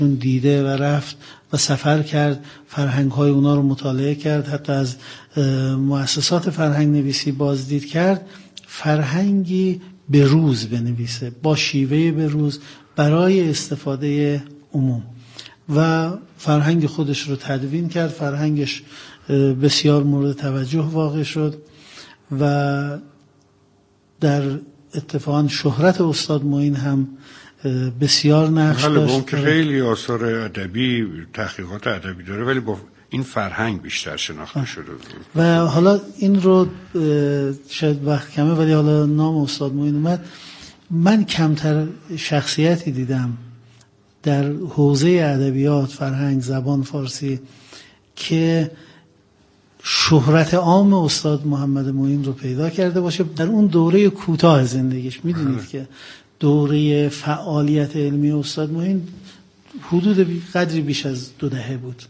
دیده و رفت و سفر کرد، فرهنگ‌های اونا رو مطالعه کرد، حتی از مؤسسات فرهنگ نویسی بازدید کرد، فرهنگی به روز بنویسه با شیوه به روز برای استفاده عموم و فرهنگ خودش رو تدوین کرد. فرهنگش بسیار مورد توجه واقع شد و در اتفاقا شهرت استاد معین هم بسیار نقش داشت. با اون که خیلی آثار ادبی، تحقیقات ادبی داره، ولی با این فرهنگ بیشتر شناخته شده. و حالا این رو شاید وقت کمه ولی حالا نام استاد معین اومد، من کمتر شخصیتی دیدم در حوزه ادبیات، فرهنگ، زبان فارسی که شهرت عام استاد محمد معین رو پیدا کرده باشه در اون دوره کوتاه زندگیش. میدونید که دوره فعالیت علمی استاد معین حدود قدری بیش از 2 دهه بود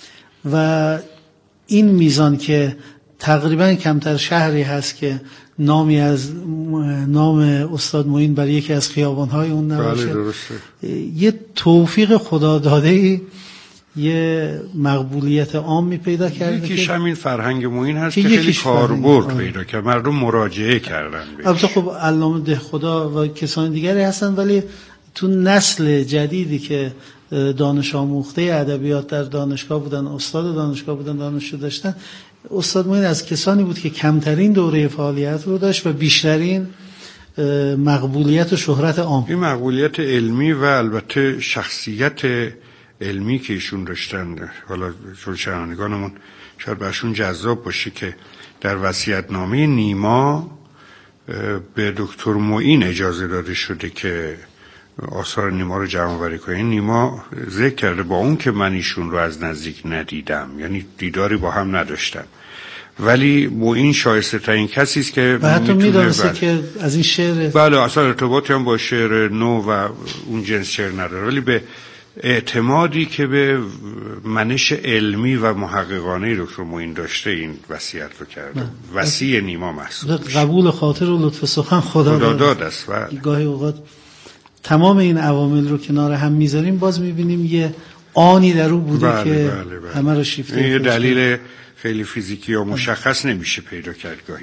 و این میزان که تقریبا کمتر شهری هست که نامی از نام استاد معین برای یکی از خیابان‌های اون نباشه. یه توفیق خدا داده‌ای، یه مقبولیت عامی پیدا کرده یکیش همین فرهنگ معین هست که خیلی کاربرد پیدا کرد، مردم مراجعه کردن بهش. البته خب علامه دهخدا و کسان دیگری هستن، ولی تو نسل جدیدی که دانش آموخته ادبیات در دانشگاه بودن، استاد دانشگاه بودن، دانشجو داشتن، استاد معین از کسانی بود که کمترین دوره فعالیت رو داشت و بیشترین مقبولیت و شهرت عام. این مقبولیت علمی و البته شخصیت علمی که ایشون داشتن، حالا چون شنوندگانمون شاید برشون جذاب باشه که در وصیت‌نامه نیما به دکتر معین اجازه داده شده که آثار نیما رو جمع‌آوری کنه. نیما ذکر کرده با اون که من ایشون رو از نزدیک ندیدم، یعنی دیداری با هم نداشتم، ولی معین شایسته ترین کسی است که و حتی میدونسته که از این شعر بله اصلا ارتباطی هم با شعر نو و اون جنس شعر نداره، ولی به اعتمادی که به منش علمی و محققانه دکتر معین داشته این وصیت رو کرده. وصی نیما محسوب میشه. قبول خاطر و لطف سخن خدا داد است. گاهی اوقات تمام این عوامل رو کنار هم میذاریم باز میبینیم یه آنی در او بوده که همه رو شیفته. یه دلیل خیلی فیزیکی و مشخص نمیشه پیدا کرد گاهی.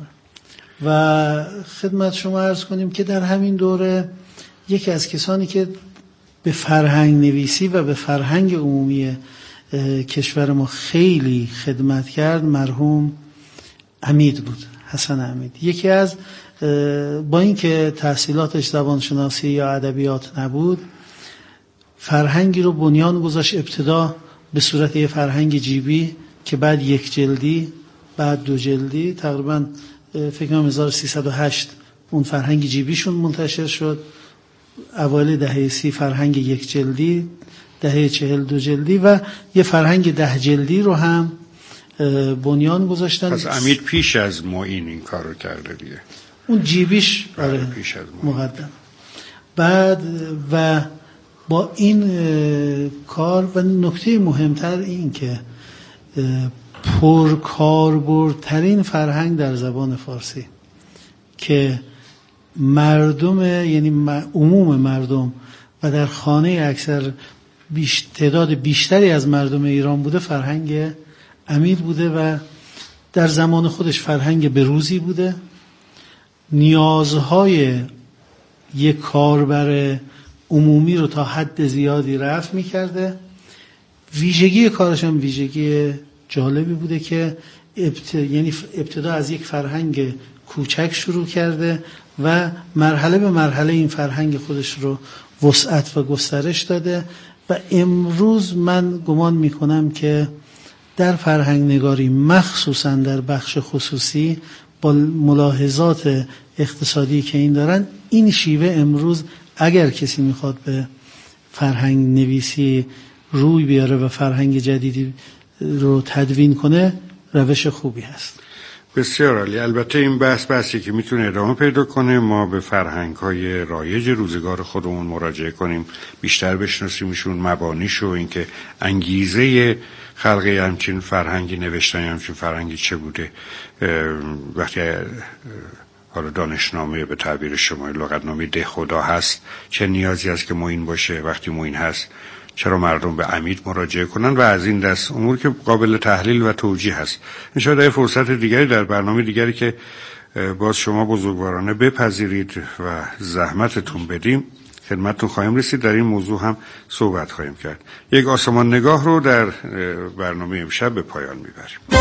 و خدمت شما عرض کنیم که در همین دوره یکی از کسانی که به فرهنگ نویسی و به فرهنگ عمومی کشور ما خیلی خدمت کرد مرحوم امید بود، حسن امید. یکی از با اینکه تحصیلاتش زبانشناسی یا ادبیات نبود، فرهنگی رو بنیان گذاشت، ابتدا به صورت یه فرهنگ جیبی که بعد 1 جلدی، بعد 2 جلدی، تقریبا فکر کنم 1308 اون فرهنگ جیبیشون منتشر شد، اوایل دهه 30 فرهنگ 1 جلدی، دهه 40 2 جلدی و یه فرهنگ 10 جلدی رو هم بنیان گذاشتن. پس امید پیش از معین این کار رو کرده دیگه، اون جیبیش پیش از مقدم. بعد و با این کار و نکته مهمتر این که پرکاربردترین فرهنگ در زبان فارسی که مردم، یعنی عموم مردم و در خانه اکثر تعداد بیشتری از مردم ایران بوده، فرهنگ امید بوده و در زمان خودش فرهنگ بروزی بوده. نیازهای یک کاربر عمومی رو تا حد زیادی رفع می‌کرده. ویژگی کارش هم ویژگی جالبی بوده که یعنی ابتدا از یک فرهنگ کوچک شروع کرده و مرحله به مرحله این فرهنگ خودش رو وسعت و گسترش داده و امروز من گمان میکنم که در فرهنگ نگاری مخصوصا در بخش خصوصی با ملاحظات اقتصادی که این دارن، این شیوه امروز اگر کسی میخواد به فرهنگ نویسی روی بیاره و فرهنگ جدیدی رو تدوین کنه، روش خوبی هست. بسیار عالی. البته این بحثی که میتونه ادامه پیدا کنه. ما به فرهنگ‌های رایج روزگار خودمون مراجعه کنیم، بیشتر بشناسیمشون، مبانیش و اینکه انگیزه خلق همچین فرهنگی، نوشتن همچین فرهنگی چه بوده. وقتی حالا دانشنامه به تعبیر شما لغتنامه دهخدا هست، چه نیازی هست که معین باشه، وقتی معین هست چرا مردم به عمید مراجعه کنن و از این دست امور که قابل تحلیل و توجیه هست. ان شاء الله فرصت دیگری در برنامه دیگری که باز شما بزرگوارانه بپذیرید و زحمتتون بدیم خدمتتون خواهیم رسید. در این موضوع هم صحبت خواهیم کرد. یک آسمان نگاه رو در برنامه امشب به پایان میبریم.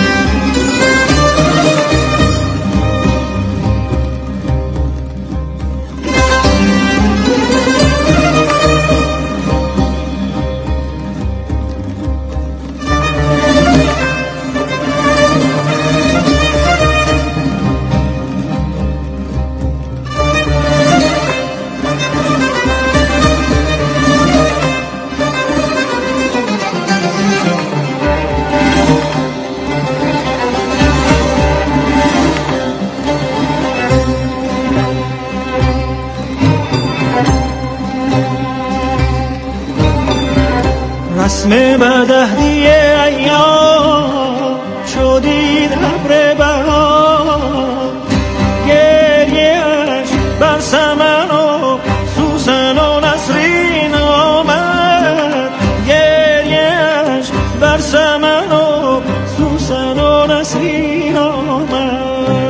رسم بدهدی ایام شدید ابر بهار گریه‌اش بر سمن و سوسن و نسرین آمد گریه‌اش بر سمن و سوسن و نسرین آمد.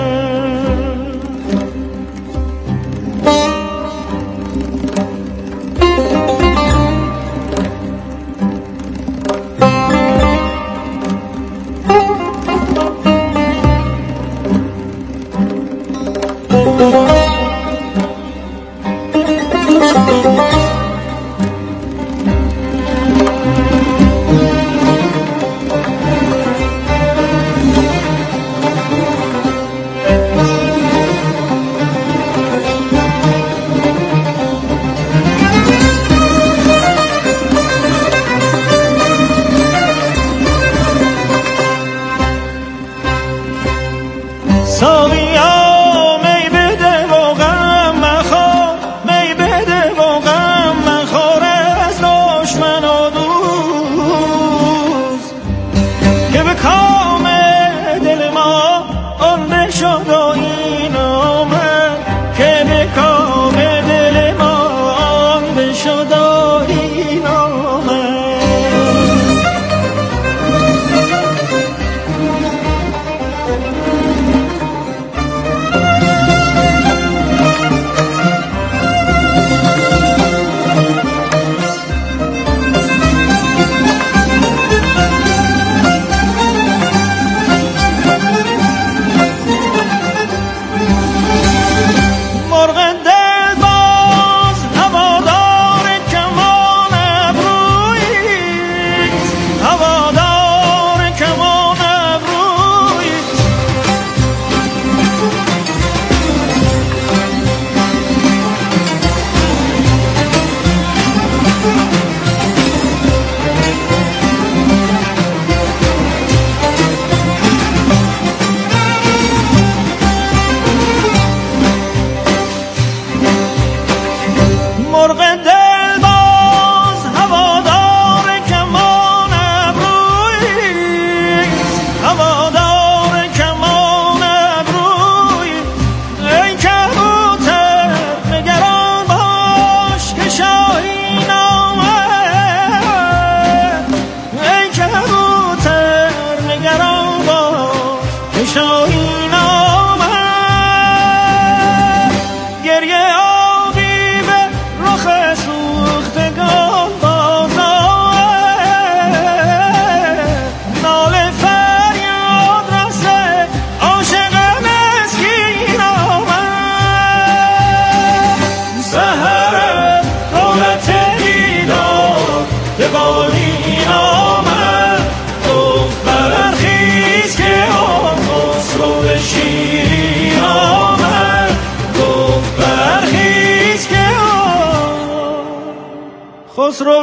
خسرو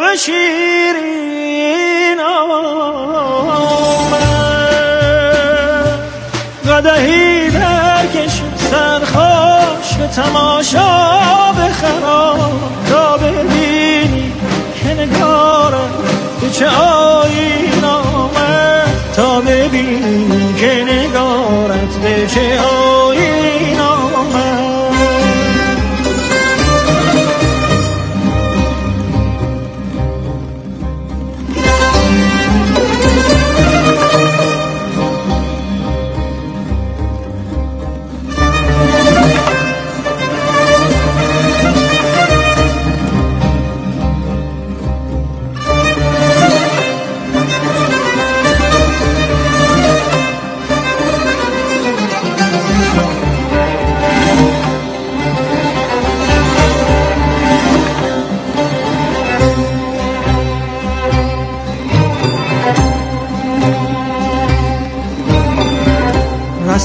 شیرین آمد قدحی درکش سرخوش به تماشا بخرام تا ببینی که نگارم به چه آیین آمد تا ببینی که نگارت به چه آیین آمد.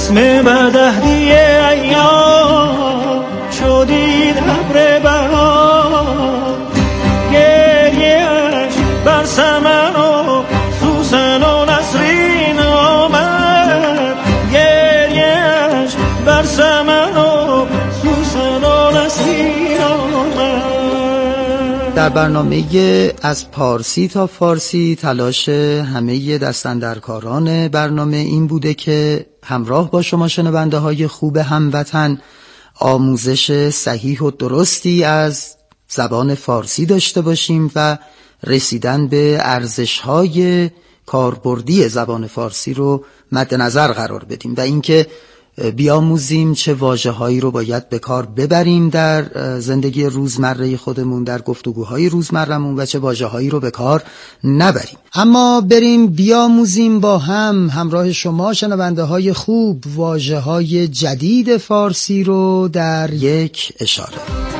اسم بدهدی ایام شدید ابر بهار گریه‌اش بر سمن و سوسن و نسرین آمد گریه‌اش بر سمن و سوسن و نسرین آمد. در برنامه از پارسی تا فارسی تلاش همه دستاندرکاران برنامه این بوده که همراه با شما شنونده های خوب هموطن آموزش صحیح و درستی از زبان فارسی داشته باشیم و رسیدن به ارزش‌های کاربردی زبان فارسی رو مد نظر قرار بدیم و اینکه بیاموزیم چه واژه‌هایی رو باید به کار ببریم در زندگی روزمره خودمون، در گفتگوهای روزمره‌مون و چه واژه‌هایی رو به کار نبریم. اما بریم بیاموزیم با هم همراه شما شنونده‌های خوب واژه‌های جدید فارسی رو در یک اشاره.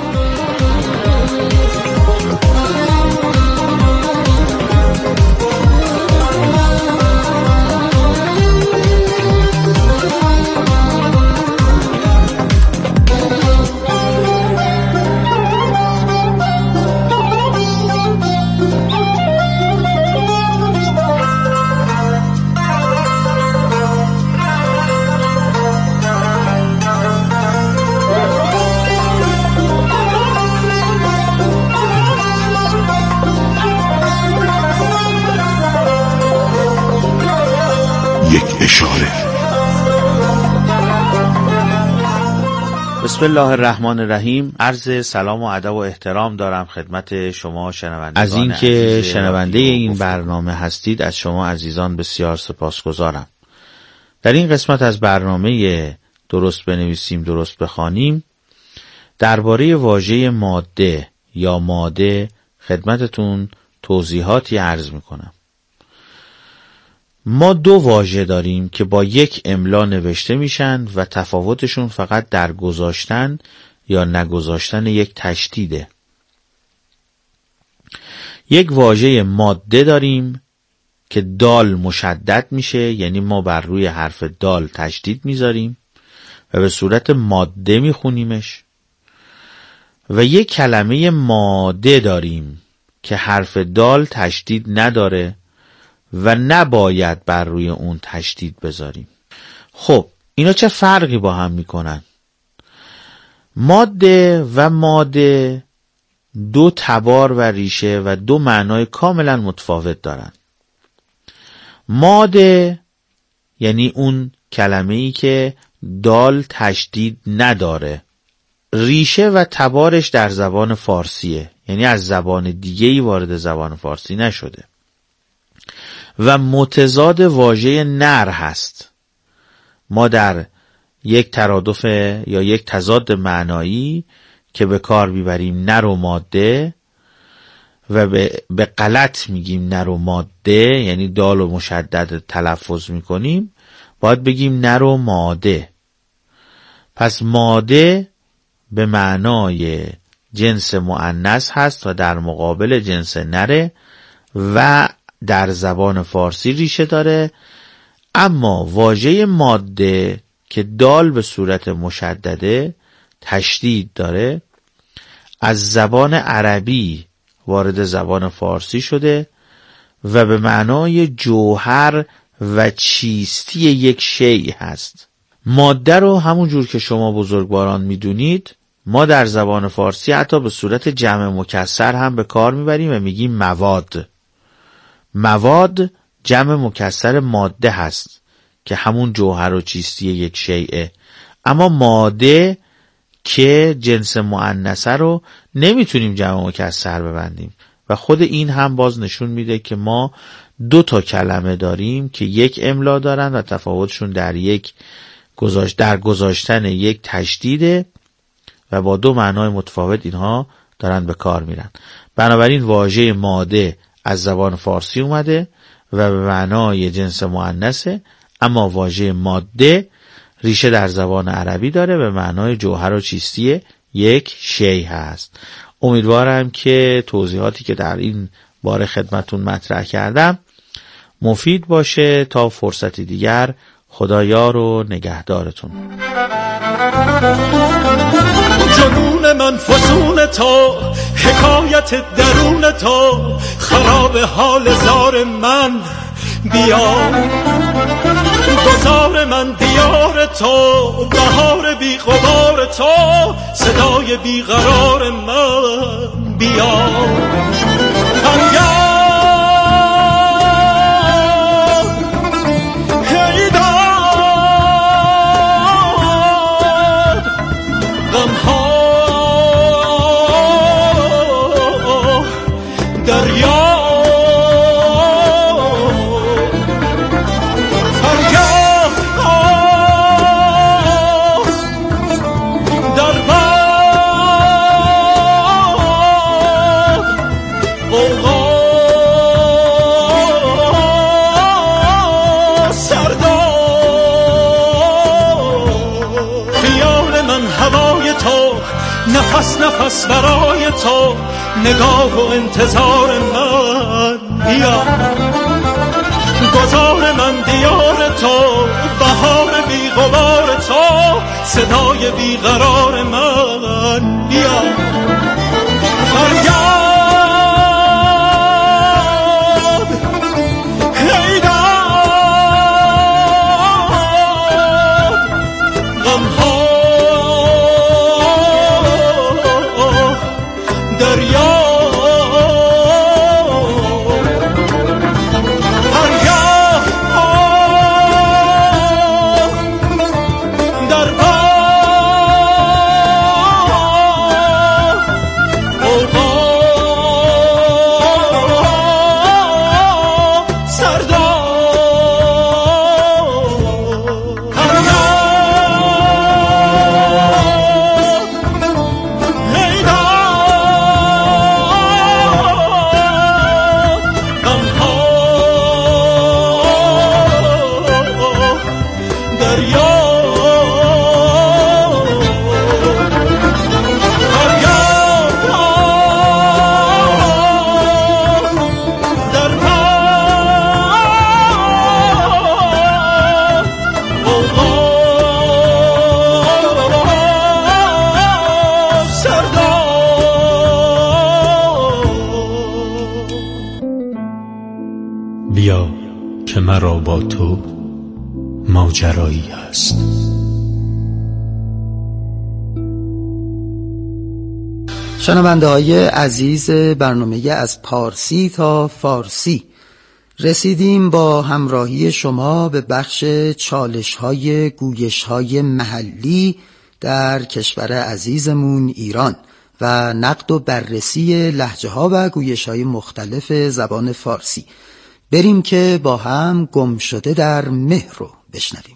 بسم الله الرحمن الرحیم. عرض سلام و ادب و احترام دارم خدمت شما شنوندگان از این که شنونده این برنامه هستید. از شما عزیزان بسیار سپاسگزارم. در این قسمت از برنامه درست بنویسیم درست بخوانیم درباره واژه ماده یا ماده خدمتتون توضیحاتی عرض میکنم. ما دو واژه داریم که با یک املا نوشته میشن و تفاوتشون فقط در گذاشتن یا نگذاشتن یک تشدیده. یک واژه ماده داریم که دال مشدد میشه، یعنی ما بر روی حرف دال تشدید میذاریم و به صورت ماده میخونیمش، و یک کلمه ماده داریم که حرف دال تشدید نداره و نباید بر روی اون تشدید بذاریم. خب اینا چه فرقی با هم میکنن؟ ماده و ماده دو تبار و ریشه و دو معنای کاملا متفاوت دارن. ماده یعنی اون کلمه‌ای که دال تشدید نداره، ریشه و تبارش در زبان فارسیه، یعنی از زبان دیگه‌ای وارد زبان فارسی نشده و متضاد واژه نر هست. ما در یک ترادف یا یک تضاد معنایی که به کار میبریم نر و ماده و به غلط میگیم نر و ماده، یعنی دال و مشدد تلفظ میکنیم، باید بگیم نر و ماده. پس ماده به معنای جنس مؤنث هست و در مقابل جنس نره و در زبان فارسی ریشه داره. اما واژه ماده که دال به صورت مشدده تشدید داره از زبان عربی وارد زبان فارسی شده و به معنای جوهر و چیستی یک شیء هست. ماده رو همون جور که شما بزرگواران میدونید ما در زبان فارسی حتی به صورت جمع مکسر هم به کار میبریم و میگیم مواد. مواد جمع مکسر ماده هست که همون جوهر و چیستی یک شیء. اما ماده که جنس مؤنثه رو نمیتونیم جمع مکسر ببندیم و خود این هم باز نشون میده که ما دو تا کلمه داریم که یک املا دارن و تفاوتشون در گذاشتن یک تشدیده و با دو معنای متفاوت اینها دارن به کار میرن. بنابراین واژه ماده از زبان فارسی اومده و به معنای جنس مؤنثه، اما واژه ماده ریشه در زبان عربی داره به معنای جوهر و چیستی یک شیء هست. امیدوارم که توضیحاتی که در این باره خدمتون مطرح کردم مفید باشه. تا فرصتی دیگر خدایار و نگهدارتون. جنون من فسون تو، حکایت درون تو، خراب حال زار من بیا. گذار من دیار تو، بهار بی غبار تو، صدای بی قرار من بیا. نفس برای تو، نگاه و انتظار من بیا. گذار من دیار تو، بهار بی غبار تو، صدای بی قرار من بیا. فریاد بیا که مرا با تو ماجرایی هست. شنونده های عزیز برنامه از پارسی تا فارسی، رسیدیم با همراهی شما به بخش چالش های گویش های محلی در کشور عزیزمون ایران و نقد و بررسی لهجه ها و گویش های مختلف زبان فارسی. بریم که با هم گم شده در مه رو بشنویم.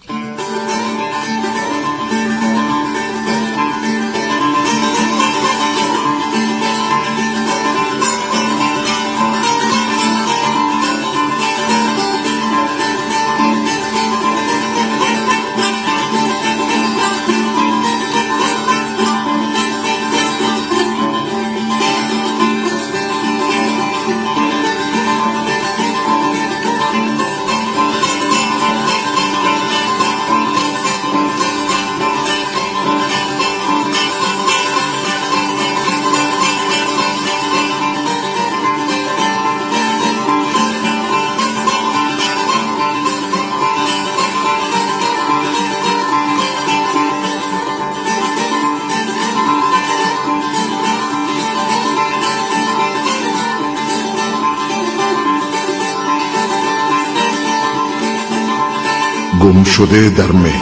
گم شده در مه.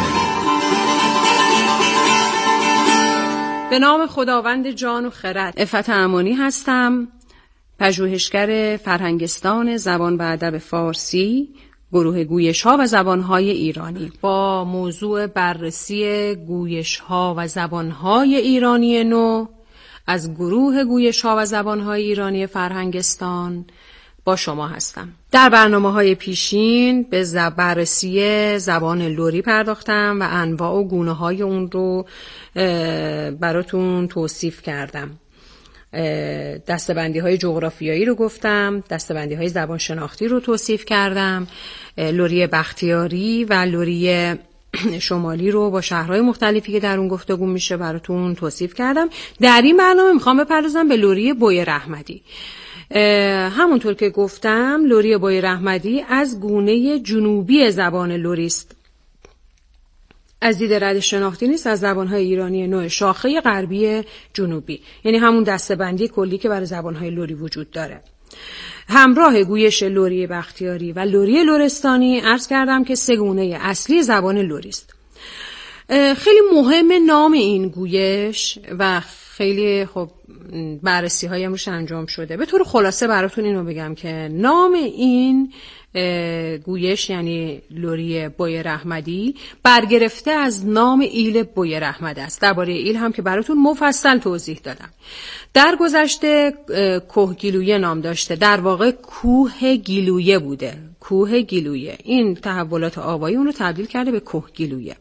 به نام خداوند جان و خرد. عفت امانی هستم، پژوهشگر فرهنگستان زبان و ادب فارسی، گروه گویش‌ها و زبان‌های ایرانی. با موضوع بررسی گویش‌ها و زبان‌های ایرانی نو از گروه گویش‌ها و زبان‌های ایرانی فرهنگستان با شما هستم. در برنامه‌های پیشین به بررسی زبان لری پرداختم و انواع و گونه‌های اون رو براتون توصیف کردم. دسته‌بندی‌های جغرافیایی رو گفتم، دسته‌بندی‌های زبان شناختی رو توصیف کردم، لری بختیاری و لری شمالی رو با شهرهای مختلفی که در اون گفتگو میشه براتون توصیف کردم. در این برنامه میخوام بپردازم به لری بویر احمدی. همونطور که گفتم لری بویر احمدی از گونه جنوبی زبان لری است. از دید رد شناختی نیست، از زبانهای ایرانی نوع شاخه غربی جنوبی، یعنی همون دسته‌بندی کلی که برای زبانهای لری وجود داره. همراه گویش لری بختیاری و لری لرستانی عرض کردم که سه گونه اصلی زبان لری است. خیلی مهم نام این گویش و خیلی خب بررسی های روش انجام شده. به طور خلاصه براتون اینو بگم که نام این گویش یعنی لری بویر احمدی برگرفته از نام ایل بویر احمد است. درباره ایل هم که براتون مفصل توضیح دادم. در گذشته کوه گیلویه نام داشته، در واقع کوه گیلویه بوده. کوه گیلویه این تحولات آوایی اون رو تبدیل کرده به کوه گیلویه.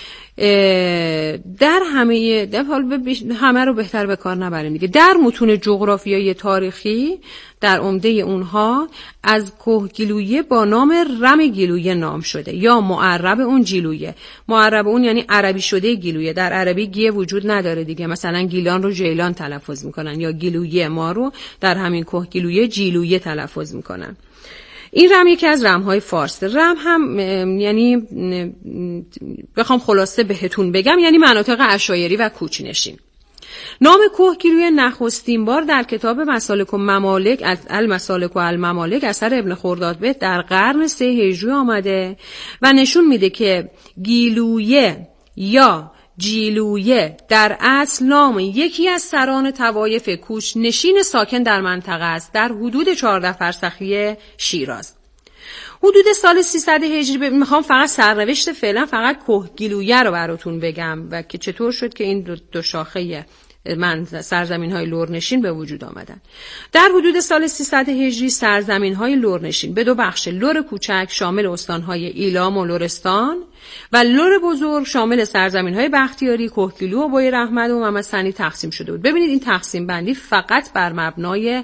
در همه رو بهتر به کار نبریم دیگه. در متون جغرافیایی تاریخی در عمده اونها از کوه گیلویه با نام رم گیلویه نام شده یا معرب اون جیلویه. معرب اون یعنی عربی شده گیلویه. در عربی گیه وجود نداره دیگه، مثلا گیلان رو جیلان تلفظ میکنن یا گیلویه ما رو در همین کوه گیلویه جیلویه تلفظ میکنن. این رم یکی از رمهای فارس. رم هم یعنی بخوام خلاصه بهتون بگم یعنی مناطق عشایری و کوچ‌نشین. نام کوه گیلویه نخستین بار در کتاب مسالک و ممالک المسالک و الممالک اثر ابن خردادبه در قرن 3 هجری آمده و نشون میده که گیلویه یا جیلویه در اصل نام یکی از سران طوایف کوچ‌نشین ساکن در منطقه است، در حدود 14 فرسخی شیراز. حدود سال 300 هجری میخوام فقط سرنوشت فعلا فقط کوه گیلویه رو براتون بگم و که چطور شد که این دو شاخه سرزمین‌های لرنشین به وجود آمدن. در حدود سال 300 هجری سرزمین‌های لرنشین به دو بخش، لر کوچک شامل استان‌های ایلام و لرستان و لر بزرگ شامل سرزمین‌های بختیاری، کوهگیلو و بویر احمد و محمد ثنی تقسیم شده بود. ببینید این تقسیم بندی فقط بر مبنای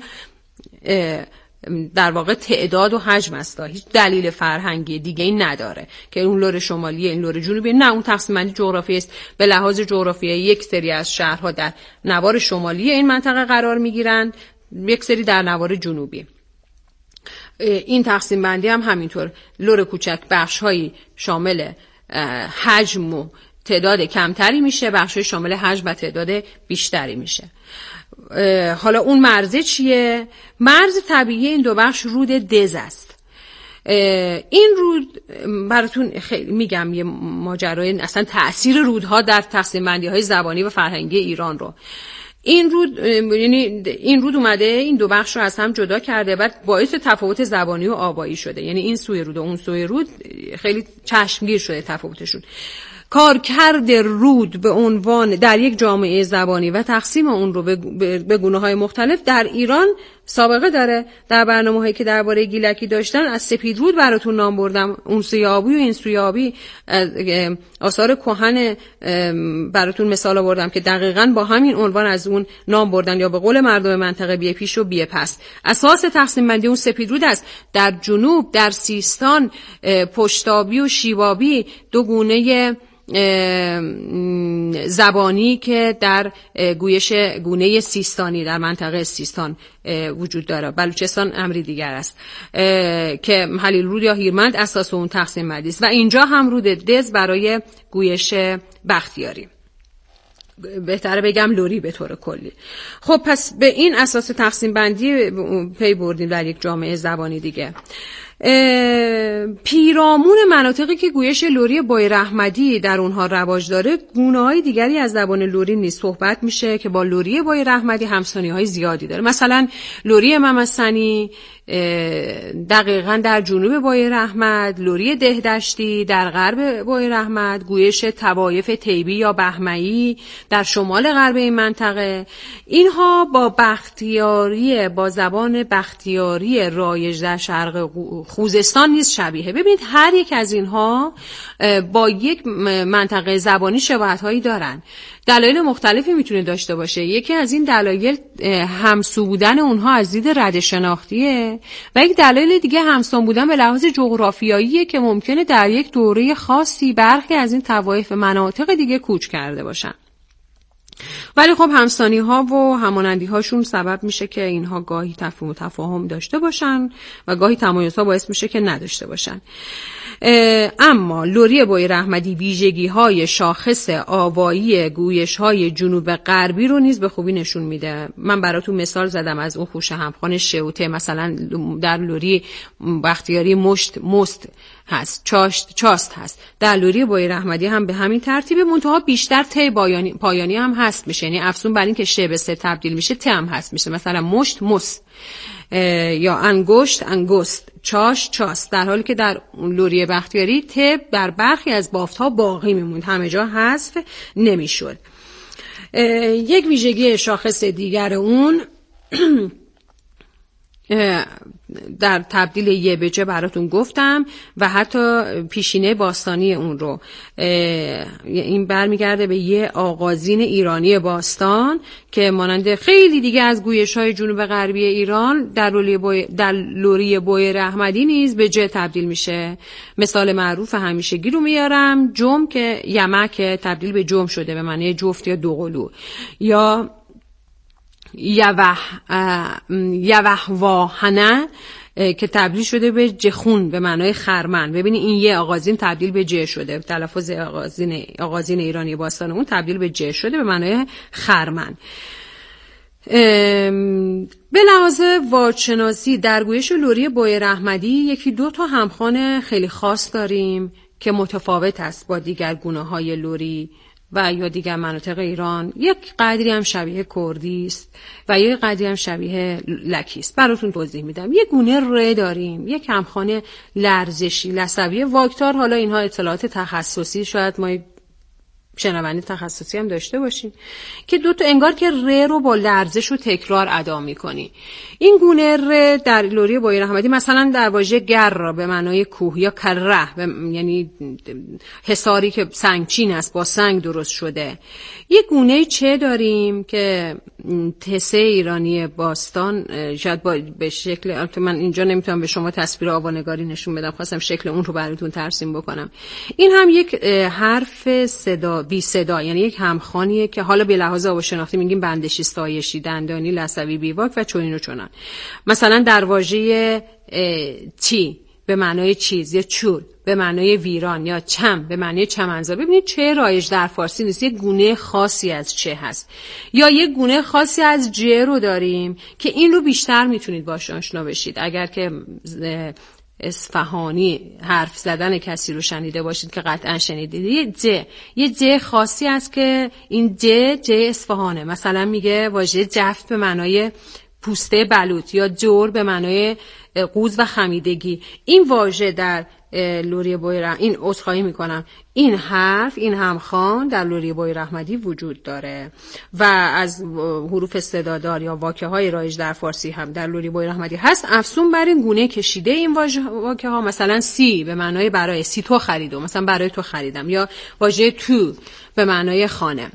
در واقع تعداد و حجم است، هیچ دلیل فرهنگی دیگه این نداره که اون لر شمالی این لر جنوبی. نه، اون تقسیم بندی جغرافیایی است. به لحاظ جغرافیایی یک سری از شهرها در نوار شمالی این منطقه قرار میگیرند، یک سری در نوار جنوبی. این تقسیم بندی هم همینطور لر کوچک بخش‌هایی شامل حجم و تعداد کمتری میشه، بخش‌های شامل حجم و تعداد بیشتری میشه. حالا اون مرزه چیه؟ مرز طبیعی این دو بخش رود دز است. این رود براتون خیلی میگم یه ماجرای اصلا تأثیر رودها در تقسیم بندی های زبانی و فرهنگی ایران رو. این رود اومده این دو بخش رو از هم جدا کرده و باعث تفاوت زبانی و آوایی شده. یعنی این سوی رود و اون سوی رود خیلی چشمگیر شده تفاوتشون. کارکرد رود به عنوان در یک جامعه زبانی و تقسیم اون رو به گونه‌های مختلف در ایران سابقه داره. در برنامه‌هایی که درباره گیلکی داشتن از سپید رود براتون نام بردم، اون سوی آبی و این سوی آبی، آثار کهن براتون مثال آوردم که دقیقاً با همین عنوان از اون نام بردن، یا به قول مردم منطقه بیه پیش و بیه پس. اساس تقسیم بندی اون سپید رود است. در جنوب در سیستان پشتابی و شیوابی دو گونه زبانی که در گونه سیستانی در منطقه سیستان وجود داره. بلوچستان امری دیگر است که حلیل رود یا هیرمند اساس اون تقسیم بندی است و اینجا هم رود دز برای گویش بختیاری، بهتره بگم لری به طور کلی. خب پس به این اساس تقسیم بندی پی بردیم در یک جامعه زبانی دیگه. پیرامون مناطقی که گویش لری بویر احمدی در اونها رواج داره، گونه‌های دیگری از زبان لری نیز صحبت میشه که با لری بویر احمدی همسانی‌های زیادی داره. مثلا لری محمد ثنی دقیقاً در جنوب بویر احمد، لری دهدشتی در غرب بویر احمد، گویش طوایف تیبی یا بهمه‌ای در شمال غرب این منطقه، اینها با زبان بختیاری رایج در شرق خوزستان نیز شبیه. ببینید هر یک از اینها با یک منطقه زبانی شباهت‌هایی دارن. دلایل مختلفی میتونه داشته باشه. یکی از این دلایل همسو بودن اونها از دید رده شناختیه و یک دلیل دیگه همسو بودن به لحاظ جغرافیاییه که ممکنه در یک دوره خاصی برخی از این طوایف مناطق دیگه کوچ کرده باشن. ولی خب همسانی ها و همانندی هاشون سبب میشه که اینها گاهی تفاهم داشته باشن و گاهی تمایز ها باعث میشه که نداشته باشن. اما لری بویر احمدی ویژگی های شاخص آوایی گویش های جنوب غربی رو نیز به خوبی نشون میده. من براتون مثال زدم از اون خوش همخوان شوته، مثلا در لری بختیاری مست هست، چاست هست. در لری بویر احمدی هم به همین ترتیب، منتها بیشتر ت پایانی هم هست میشه، یعنی افزون بر این که ش به س تبدیل میشه ت هم هست میشه. مثلا مشت مست یا انگشت انگست، چاست، در حالی که در لری بختیاری ت در برخی از بافت‌ها باقی میموند، همه جا حذف نمیشد. یک ویژگی شاخص دیگر اون در تبدیل یه به جه براتون گفتم و حتی پیشینه باستانی اون رو، این برمیگرده به یه آغازین ایرانی باستان که مانند خیلی دیگه از گویش‌های جنوب غربی ایران در لری بویر احمدی نیز به جه تبدیل میشه. مثال معروف همیشگی رو میارم، جم که یمک تبدیل به جم شده به معنی جفت یا دوقلو، یا یوه واهنه که تبدیل شده به جخون به معنای خرمن. ببینید این یه آغازین تبدیل به ج شده، تلفظ آغازین ایرانی باستان اون تبدیل به ج شده به معنای خرمن. به لحاظ واجشناسی در گویش لری بویر احمدی یکی دو تا همخوان خیلی خاص داریم که متفاوت است با دیگر گونه‌های لری و یا دیگر مناطق ایران. یک قدری هم شبیه کردی است و یک قدری هم شبیه لکی است. براتون توضیح میدم. یک گونه ر داریم، یک همخوان لرزشی لثوی واکتار. حالا اینها اطلاعات تخصصی، شاید ما شنونده تخصصی هم داشته باشین، که دو تا انگار که ر رو با لرزش و تکرار ادا میکنی. این گونه ر در لری بویر احمدی مثلا در واژه گر به معنای کوه یا کره یعنی حصاری که سنگچین است، با سنگ درست شده. یک گونه چه داریم که تسه ایرانی باستان شاید به شکل، من اینجا نمیتونم به شما تصویر آوانگاری نشون بدم، خواستم شکل اون رو براتون ترسیم بکنم. این هم یک حرف صدا بی صدا، یعنی یک همخوانیه که حالا به لحاظ آواشناختی میگیم بندشی، ستایشی، دندانی، لثوی، بیواک و چنین و چنان. مثلا در واژه چی به معنای چیز یا چور به معنای ویران یا چم به معنای چمنزار. ببینید چه رایج در فارسی نیست، یک گونه خاصی از چه هست. یا یک گونه خاصی از ج رو داریم که این رو بیشتر میتونید باهاش آشنا بشید اگر که اصفهانی حرف زدن کسی رو شنیده باشید که قطعا شنیدید. یه ج خاصی است که این ج اصفهانه. مثلا میگه واژه جفت به معنای پوسته بلوط یا جور به معنای قوز و خمیدگی. این واژه در لری بویر، این عذرخواهی میکنم، این حرف، این همخوان در لری بویر احمدی وجود داره و از حروف صدادار یا واکه های رایج در فارسی هم در لری بویر احمدی هست. افزون بر این گونه کشیده این واکه ها، مثلا سی به معنای برای، سی تو خریدم، مثلا برای تو خریدم، یا واژه تو به معنای خانه.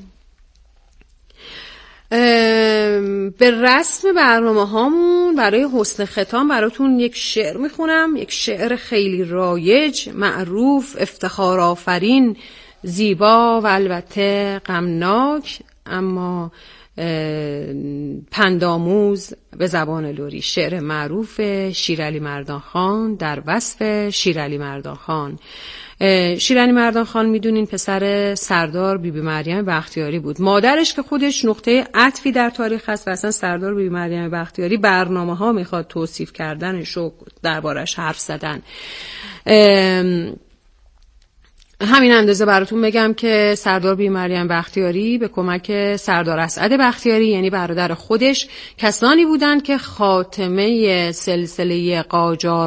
به رسم برنامه هامون برای حسن ختام براتون یک شعر میخونم، یک شعر خیلی رایج، معروف، افتخار آفرین، زیبا و البته غمناک اما پندآموز به زبان لری. شعر معروف شیرعلی مردان خان در وصف شیرعلی مردان خان. شیرعلی مردان خان میدونین پسر سردار بیبی مریم بختیاری بود. مادرش که خودش نقطه عطفی در تاریخ هست و اصلا سردار بیبی مریم بختیاری برنامه ها میخواد توصیف کردنش و دربارش حرف زدن. همین اندازه براتون بگم که سردار بیبی مریم بختیاری به کمک سردار اسعد بختیاری یعنی برادر خودش کسانی بودند که خاتمه سلسله قاجار